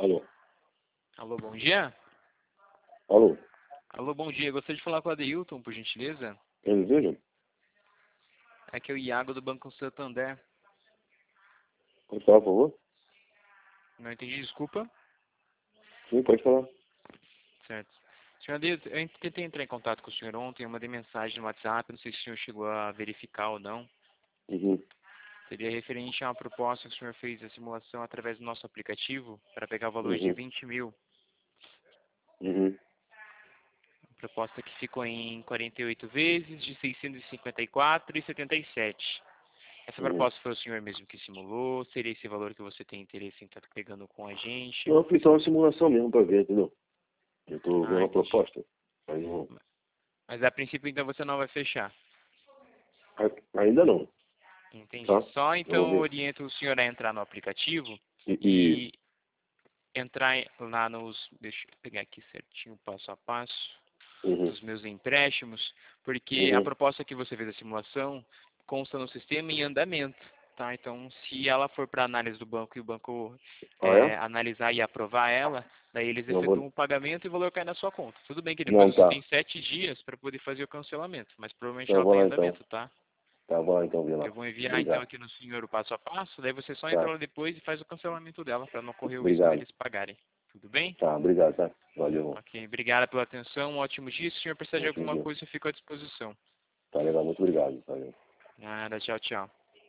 Alô? Alô, bom dia? Alô? Alô, bom dia. Gostaria de falar com o Adeilton, por gentileza. Quem deseja? Aqui é o Iago do Banco Santander. Pode falar, por favor? Não entendi, desculpa. Sim, pode falar. Certo. Senhor Adeilton, eu tentei entrar em contato com o senhor ontem, eu mandei mensagem no WhatsApp, não sei se o senhor chegou a verificar ou não. Uhum. Seria referente a uma proposta que o senhor fez a simulação através do nosso aplicativo para pegar o valor de Uhum. 20 mil. Uhum. Proposta que ficou em 48 vezes, de 654,77. Essa Uhum. proposta foi o senhor mesmo que simulou? Seria esse valor que você tem interesse em estar pegando com a gente? Não, eu fiz só uma simulação mesmo pra ver, entendeu? Eu tô vendo Ah, uma entendi. proposta. Mas não... Mas a princípio então você não vai fechar. Ainda não, Entendi. tá? Só Eu vou então eu ver. oriento o senhor a entrar no aplicativo E... e entrar lá nos... Deixa eu pegar aqui certinho o passo a passo Uhum. dos meus empréstimos, porque a Uhum. proposta que você fez a simulação consta no sistema em andamento, tá? Então, se ela for para análise do banco e o banco Ah, é? analisar e aprovar ela, daí eles Não vou... efetuam o pagamento e o valor cai na sua conta. Tudo bem que depois Não, você tá. tem 7 dias para poder fazer o cancelamento, mas provavelmente Então eu ela vou está em lá então. andamento, tá? Tá, vou lá então ver lá. Eu vou enviar então Obrigado. aqui no senhor o passo a passo, daí você só entra Tá. lá depois e faz o cancelamento dela, para não correr o risco Obrigado. deles pagarem. Tudo bem? Tá, obrigado, tá? Valeu. Ok, obrigado pela atenção, um ótimo dia. Se o senhor precisar de Ótimo alguma dia. coisa, eu fico à disposição. Tá legal, muito obrigado. Valeu. Nada, tchau, tchau.